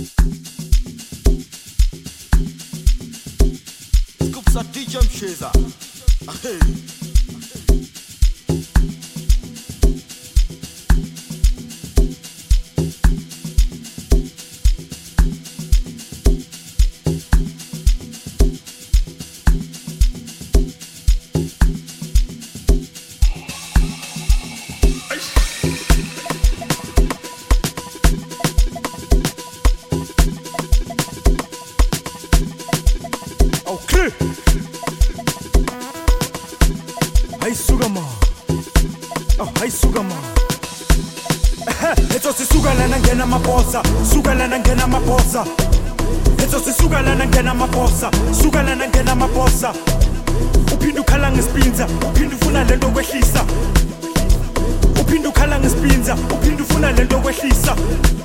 Scoops a DJ Msheza. Hey. Okay. Hai Sugama. Oh, hai Sugama. Eto sisugala ngena mabosa, sugala ngena mabosa. Eto sisugala ngena mabosa, sugala ngena mabosa. Uphinda ukhala ngesipinza, uphinda ufuna lento kwehlisa. Uphinda ukhala ngesipinza, uphinda ufuna lento kwehlisa.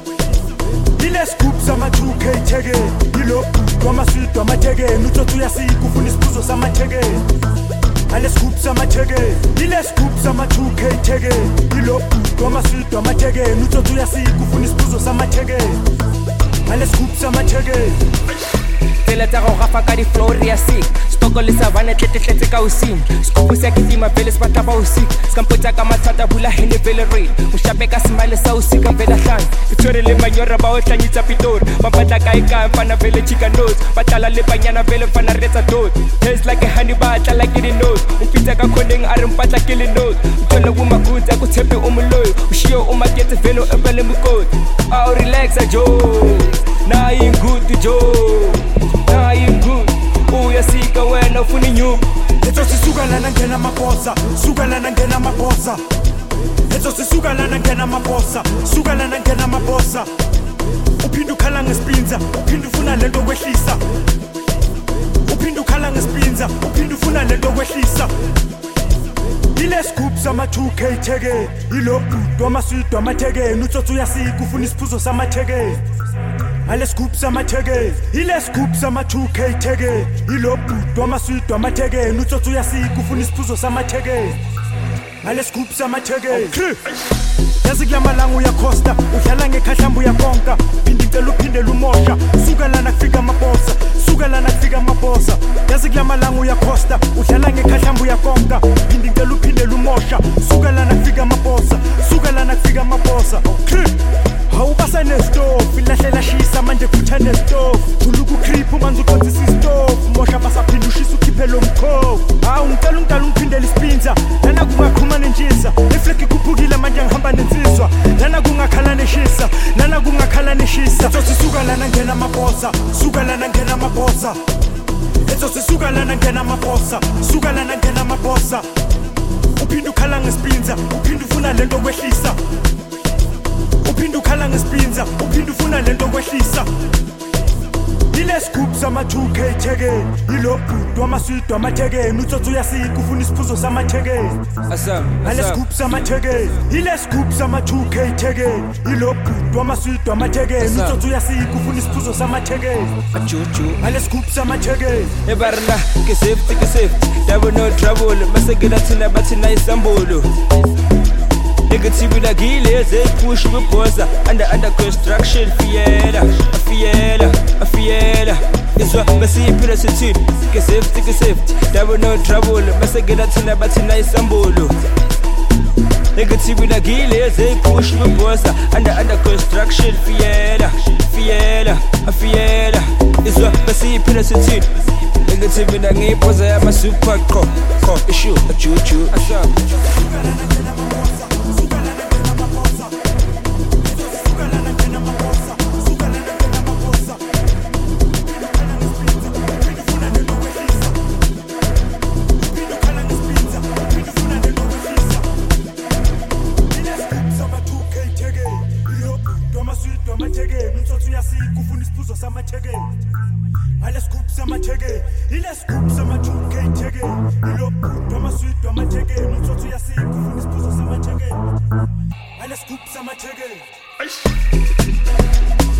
Ile scoops ama 2K tege, ilo kwama sweet ama tege, nutsotsi uyasika ufuna isibuzo sama tege. Ale scoops ama tege, ile scoops ama 2K tege, ilo kwama sweet ama tege, nutsotsi uyasika ufuna isibuzo sama tege. Ale scoops ama tege. Fela tsa go gafa ka di flow re ya sick stoko le savane tletse ka using scoop se ke tima vele se batla ba usik skampotsa ka mathata bula hele vele rain o shape ka smile sa usika vele hlang itshwere le manyora ba o tlanyitsa pitori ba batla ka eka fana vele chicken nose ba tlala le banyana vele fana retsa dot tastes like a honey ba tla like it nose o pizza ka khoneng a re mpatla ke le nose utshwele ku makuta ku tshepe o moloyo o shiyo o makete vele o bele mukoti a relax a joe na in good joe na in good uyasika wena ufuna inyuku Eto sisugala ngena mabosa, sugala ngena mabosa. Eto sisugala ngena mabosa, sugala ngena mabosa. Uphinda ukhala ngesipinza, uphinda ufuna lento kwehlisa. Uphinda ukhala ngesipinza, uphinda ufuna lento kwehlisa. Ile scoops ama 2K tege, ilo doma sweet doma tege, nutsotsi uyasika ufuna isibuzo sama tege. Ale scoops ama tege, ile scoops ama 2K tege, ilo doma sweet doma tege, nutsotsi uyasika ufuna isibuzo sama tege. Ale scoops ama tege. Okay. Yazi kulamalanga uyakhosta, udlala ngekhahlambu yakonka, phinde icela uphinde lumosha, suka lana kufika amabosa, suka lana kufika amabosa. Yazi kulamalanga uyakhosta, udlala ngekhahlambu yakonka, phinde icela uphinde lumosha, suka lana kufika amabosa, suka lana kufika amabosa. Okay. Awubasa nestove, ilahlela shisa manje phutha nestove. Thuluka ucreep manje uqotsisa istove, mosha basaphinda ushisa ukhiphe lo mkhovu. Hawu ngicela ungiphindele isipinza, lana kungaqhuma nenjisa, ifleki kuphukile manje ngihamba nensizwa, lana kungakhala neshisa, lana kungakhala neshisa. Eto sisuka lana ngena mabosa, suka lana ngena mabosa. Eto sisuka lana ngena mabosa, suka lana ngena mabosa. Uphinda ukhala ngesipinza, uphinda ufuna lento kwehlisa. Uphinda ukhala ngesipinza, uphinda ufuna lento kwehlisa. Ile scoops ama 2K tege, ilo doma sweet doma tege, nutsotsi uyasika ufuna isibuzo sama tege. Ale scoops ama tege, ile scoops ama 2K tege, ilo doma sweet doma tege, nutsotsi uyasika ufuna isibuzo sama tege. Ale scoops ama tege. ebarna ke safety there no trouble masegela thina bathina isambolo negative la gile ze push we posa under construction fiela izwa basipira sithi ke safety there no trouble masegela thina bathina isambolo negative la gile ze push we posa under construction fiela izwa basipira sithi negative la ngipoza ya ma super co issue a chuchu asa Ale scoops ama tege, ile scoops ama 2K tege, ilo doma sweet doma tege, nutsotsi uyasika ufuna isibuzo sama tege. Ale scoops ama tege.